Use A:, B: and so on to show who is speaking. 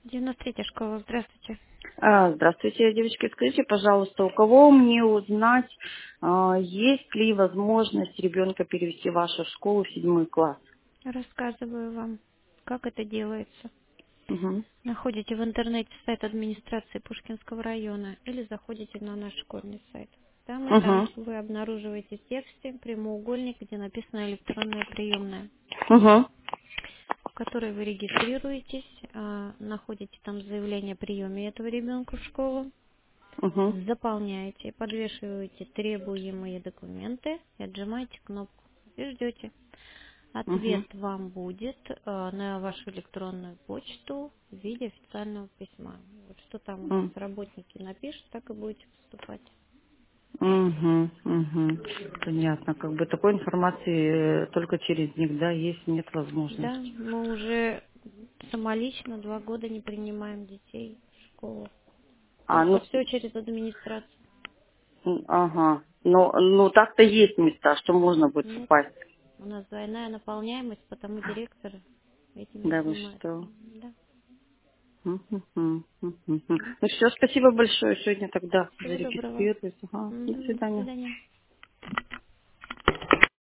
A: 93-я школа, здравствуйте.
B: Здравствуйте, девочки. Скажите, пожалуйста, у кого мне узнать, есть ли возможность ребенка перевести в вашу школу в 7 класс?
A: Рассказываю вам, как это делается.
B: Угу.
A: Находите в интернете сайт администрации Пушкинского района или заходите на наш школьный сайт. Там и там
B: Угу.
A: вы обнаруживаете в тексте прямоугольник, где написано электронная приемная,
B: Угу.
A: в которой вы регистрируетесь, находите там заявление о приеме этого ребенка в школу,
B: Угу.
A: заполняете, подвешиваете требуемые документы и отжимаете кнопку и ждете. Ответ
B: Угу.
A: вам будет на вашу электронную почту в виде официального письма. Вот что там у нас работники напишут, так и будете поступать.
B: Угу. Угу. Понятно. Как бы такой информации только через них, да, есть, нет
A: Да,
B: возможности.
A: мы уже самолично 2 года не принимаем детей в школу. Только
B: Ну,
A: все через администрацию.
B: ага. Но так-то есть места, что можно будет
A: Нет,
B: попасть.
A: у нас двойная наполняемость, потому директор этим не
B: Да, вы
A: занимается.
B: что?
A: Да.
B: Мгм, мгм, мгм. Ну все, спасибо большое. Сегодня тогда
A: Всего доброго.
B: зарегистрируюсь. Ага. До
A: Мгм, до
B: свидания.
A: свидания.